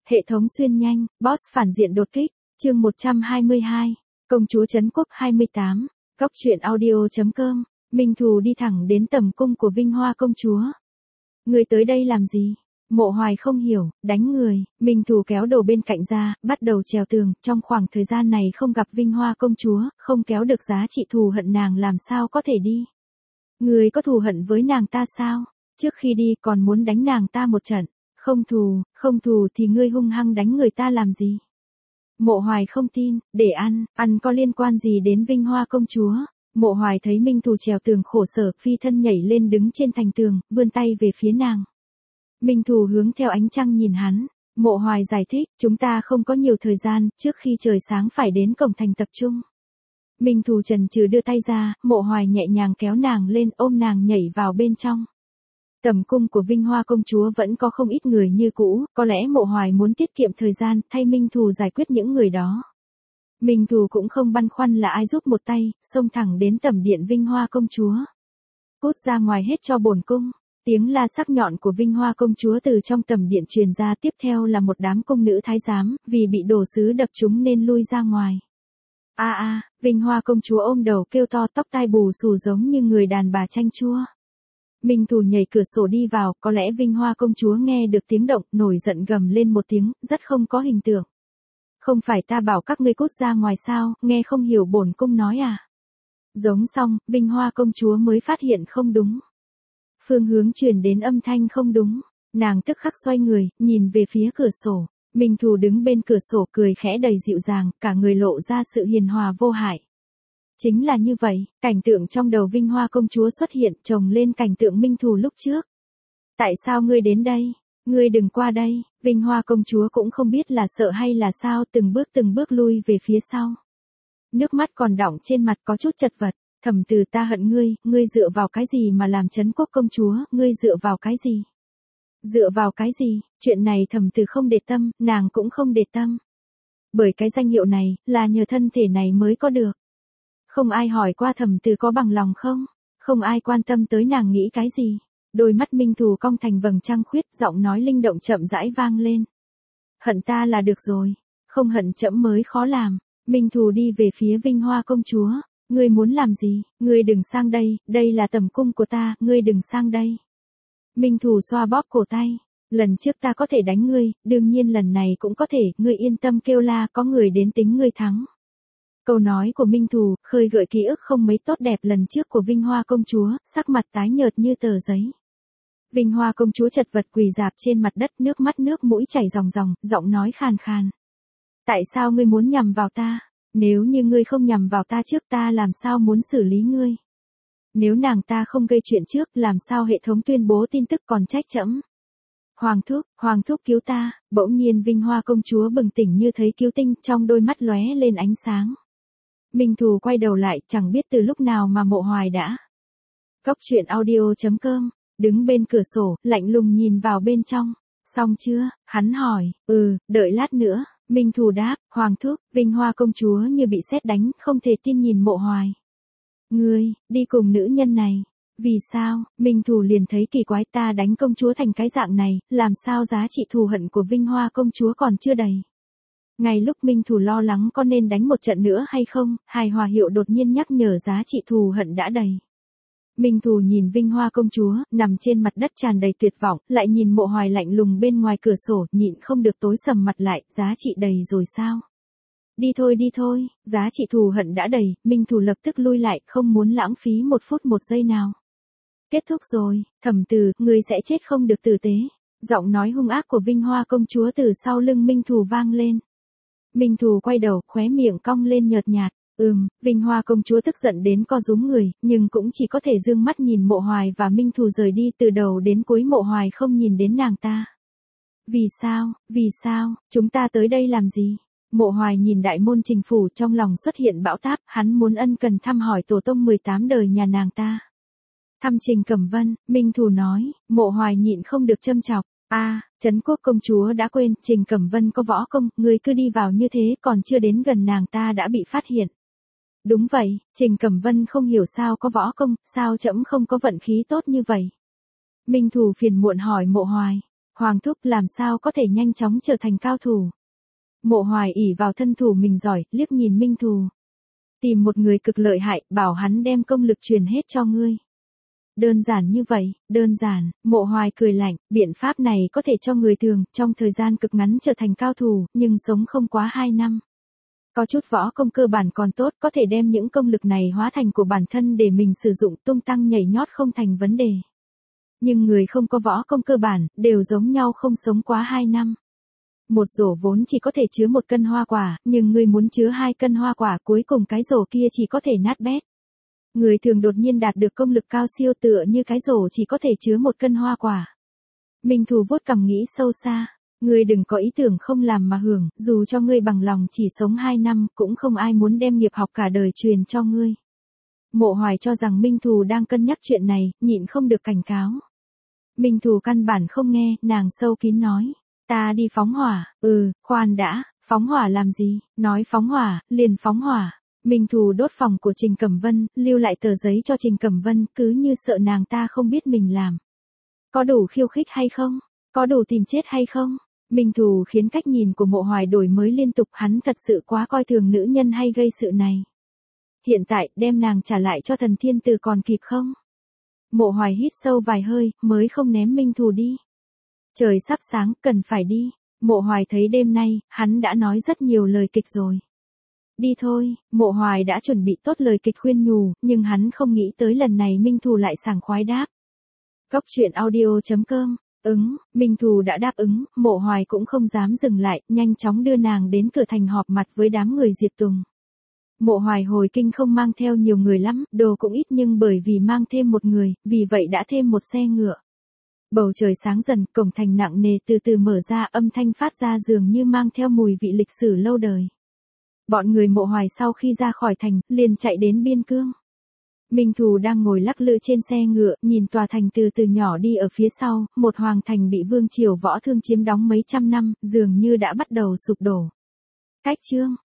Hệ thống xuyên nhanh, boss phản diện đột kích, chương 122, công chúa trấn quốc 28, góc truyện audio.com, Minh Thù đi thẳng đến tầm cung của Vinh Hoa công chúa. Người tới đây làm gì? Mộ Hoài không hiểu, đánh người, Minh Thù kéo đồ bên cạnh ra, bắt đầu trèo tường, trong khoảng thời gian này không gặp Vinh Hoa công chúa, không kéo được giá trị thù hận nàng làm sao có thể đi. Người có thù hận với nàng ta sao? Trước khi đi còn muốn đánh nàng ta một trận. Không thù thì ngươi hung hăng đánh người ta làm gì? Mộ Hoài không tin, để ăn có liên quan gì đến Vinh Hoa công chúa? Mộ Hoài thấy Minh Thù trèo tường khổ sở, phi thân nhảy lên đứng trên thành tường, vươn tay về phía nàng. Minh Thù hướng theo ánh trăng nhìn hắn. Mộ Hoài giải thích, chúng ta không có nhiều thời gian, trước khi trời sáng phải đến cổng thành tập trung. Minh Thù chần chừ đưa tay ra, Mộ Hoài nhẹ nhàng kéo nàng lên, ôm nàng nhảy vào bên trong. Tầm cung của Vinh Hoa công chúa vẫn có không ít người như cũ, có lẽ Mộ Hoài muốn tiết kiệm thời gian, thay Minh Thù giải quyết những người đó. Minh Thù cũng không băn khoăn là ai giúp một tay, xông thẳng đến tẩm điện Vinh Hoa công chúa. Cút ra ngoài hết cho bổn cung. Tiếng la sắc nhọn của Vinh Hoa công chúa từ trong tẩm điện truyền ra, tiếp theo là một đám cung nữ thái giám, vì bị đồ sứ đập trúng nên lui ra ngoài. Vinh Hoa công chúa ôm đầu kêu to, tóc tai bù xù giống như người đàn bà chanh chua. Minh Thù nhảy cửa sổ đi vào, có lẽ Vinh Hoa công chúa nghe được tiếng động, nổi giận gầm lên một tiếng, rất không có hình tượng. Không phải ta bảo các ngươi cút ra ngoài sao, nghe không hiểu bổn cung nói à? Giống xong, Vinh Hoa công chúa mới phát hiện không đúng. Phương hướng truyền đến âm thanh không đúng, nàng tức khắc xoay người, nhìn về phía cửa sổ. Minh Thù đứng bên cửa sổ cười khẽ đầy dịu dàng, cả người lộ ra sự hiền hòa vô hại. Chính là như vậy, cảnh tượng trong đầu Vinh Hoa công chúa xuất hiện, chồng lên cảnh tượng Minh Thù lúc trước. Tại sao ngươi đến đây? Ngươi đừng qua đây. Vinh Hoa công chúa cũng không biết là sợ hay là sao, từng bước lui về phía sau. Nước mắt còn đọng trên mặt, có chút chật vật. Thẩm Từ, ta hận ngươi, ngươi dựa vào cái gì mà làm trấn quốc công chúa, ngươi dựa vào cái gì? Dựa vào cái gì? Chuyện này Thẩm Từ không để tâm, nàng cũng không để tâm. Bởi cái danh hiệu này, là nhờ thân thể này mới có được. Không ai hỏi qua Thẩm Từ có bằng lòng không? Không ai quan tâm tới nàng nghĩ cái gì? Đôi mắt Minh Thù cong thành vầng trăng khuyết, giọng nói linh động chậm rãi vang lên. Hận ta là được rồi, không hận trẫm mới khó làm. Minh Thù đi về phía Vinh Hoa công chúa. Ngươi muốn làm gì? Ngươi đừng sang đây, đây là tầm cung của ta, ngươi đừng sang đây. Minh Thù xoa bóp cổ tay. Lần trước ta có thể đánh ngươi, đương nhiên lần này cũng có thể, ngươi yên tâm kêu la, có người đến tính ngươi thắng. Câu nói của Minh Thù khơi gợi ký ức không mấy tốt đẹp lần trước của Vinh Hoa công chúa, sắc mặt tái nhợt như tờ giấy. Vinh Hoa công chúa chật vật quỳ rạp trên mặt đất, nước mắt nước mũi chảy ròng ròng, giọng nói khàn khàn. Tại sao ngươi muốn nhằm vào ta? Nếu như ngươi không nhằm vào ta trước, ta làm sao muốn xử lý ngươi? Nếu nàng ta không gây chuyện trước, làm sao hệ thống tuyên bố tin tức còn trách trẫm? Hoàng thúc cứu ta. Bỗng nhiên Vinh Hoa công chúa bừng tỉnh như thấy cứu tinh, trong đôi mắt lóe lên ánh sáng. Minh Thù quay đầu lại, chẳng biết từ lúc nào mà Mộ Hoài đã. Góc truyện audio.com, đứng bên cửa sổ, lạnh lùng nhìn vào bên trong. Xong chưa? Hắn hỏi. Đợi lát nữa. Minh Thù đáp, Hoàng thúc. Vinh Hoa công chúa như bị sét đánh, không thể tin nhìn Mộ Hoài. Ngươi, đi cùng nữ nhân này. Vì sao? Minh Thù liền thấy kỳ quái, ta đánh công chúa thành cái dạng này, làm sao giá trị thù hận của Vinh Hoa công chúa còn chưa đầy. Ngay lúc Minh Thù lo lắng có nên đánh một trận nữa hay không, hài hòa hiệu đột nhiên nhắc nhở giá trị thù hận đã đầy. Minh Thù nhìn Vinh Hoa công chúa, nằm trên mặt đất tràn đầy tuyệt vọng, lại nhìn Mộ Hoài lạnh lùng bên ngoài cửa sổ, nhịn không được tối sầm mặt lại, giá trị đầy rồi sao? Đi thôi, giá trị thù hận đã đầy, Minh Thù lập tức lui lại, không muốn lãng phí một phút một giây nào. Kết thúc rồi, Thẩm Từ, ngươi sẽ chết không được tử tế. Giọng nói hung ác của Vinh Hoa công chúa từ sau lưng Minh Thù vang lên. Minh Thù quay đầu, khóe miệng cong lên nhợt nhạt. Vinh Hoa công chúa tức giận đến co rúm người, nhưng cũng chỉ có thể dương mắt nhìn Mộ Hoài và Minh Thù rời đi, từ đầu đến cuối Mộ Hoài không nhìn đến nàng ta. Vì sao, chúng ta tới đây làm gì? Mộ Hoài nhìn đại môn Trình phủ, trong lòng xuất hiện bão táp, hắn muốn ân cần thăm hỏi tổ tông 18 đời nhà nàng ta. Thăm Trình Cẩm Vân, Minh Thù nói. Mộ Hoài nhịn không được châm chọc. Trấn quốc công chúa đã quên, Trình Cẩm Vân có võ công, ngươi cứ đi vào như thế, còn chưa đến gần nàng ta đã bị phát hiện. Đúng vậy, Trình Cẩm Vân không hiểu sao có võ công, sao trẫm không có vận khí tốt như vậy. Minh Thù phiền muộn hỏi Mộ Hoài. Hoàng thúc làm sao có thể nhanh chóng trở thành cao thủ. Mộ Hoài ỷ vào thân thủ mình giỏi, liếc nhìn Minh Thù. Tìm một người cực lợi hại, bảo hắn đem công lực truyền hết cho ngươi. Đơn giản như vậy, đơn giản, Mộ Hoài cười lạnh, biện pháp này có thể cho người thường, trong thời gian cực ngắn trở thành cao thủ, nhưng sống không quá 2 năm. Có chút võ công cơ bản còn tốt, có thể đem những công lực này hóa thành của bản thân để mình sử dụng, tung tăng nhảy nhót không thành vấn đề. Nhưng người không có võ công cơ bản, đều giống nhau, không sống quá 2 năm. Một rổ vốn chỉ có thể chứa 1 cân hoa quả, nhưng ngươi muốn chứa 2 cân hoa quả, cuối cùng cái rổ kia chỉ có thể nát bét. Người thường đột nhiên đạt được công lực cao siêu tựa như cái rổ chỉ có thể chứa 1 cân hoa quả. Minh Thù vuốt cằm nghĩ sâu xa. Ngươi đừng có ý tưởng không làm mà hưởng, dù cho ngươi bằng lòng chỉ sống 2 năm, cũng không ai muốn đem nghiệp học cả đời truyền cho ngươi. Mộ Hoài cho rằng Minh Thù đang cân nhắc chuyện này, nhịn không được cảnh cáo. Minh Thù căn bản không nghe, nàng sâu kín nói. Ta đi phóng hỏa, khoan đã, phóng hỏa làm gì, nói phóng hỏa, liền phóng hỏa. Minh Thù đốt phòng của Trình Cẩm Vân, lưu lại tờ giấy cho Trình Cẩm Vân, cứ như sợ nàng ta không biết mình làm. Có đủ khiêu khích hay không? Có đủ tìm chết hay không? Minh Thù khiến cách nhìn của Mộ Hoài đổi mới liên tục, hắn thật sự quá coi thường nữ nhân hay gây sự này. Hiện tại, đem nàng trả lại cho Thần Thiên Tử còn kịp không? Mộ Hoài hít sâu vài hơi, mới không ném Minh Thù đi. Trời sắp sáng, cần phải đi. Mộ Hoài thấy đêm nay, hắn đã nói rất nhiều lời kịch rồi. Đi thôi, Mộ Hoài đã chuẩn bị tốt lời kịch khuyên nhủ, nhưng hắn không nghĩ tới lần này Minh Thù lại sảng khoái đáp. Góc truyện audio.com. Minh Thù đã đáp ứng, Mộ Hoài cũng không dám dừng lại, nhanh chóng đưa nàng đến cửa thành họp mặt với đám người Diệp Tùng. Mộ Hoài hồi kinh không mang theo nhiều người lắm, đồ cũng ít, nhưng bởi vì mang thêm một người, vì vậy đã thêm một xe ngựa. Bầu trời sáng dần, cổng thành nặng nề từ từ mở ra, âm thanh phát ra dường như mang theo mùi vị lịch sử lâu đời. Bọn người Mộ Hoài sau khi ra khỏi thành, liền chạy đến biên cương. Minh Thù đang ngồi lắc lư trên xe ngựa, nhìn tòa thành từ từ nhỏ đi ở phía sau, một hoàng thành bị vương triều Võ Thương chiếm đóng mấy trăm năm, dường như đã bắt đầu sụp đổ. Cách chương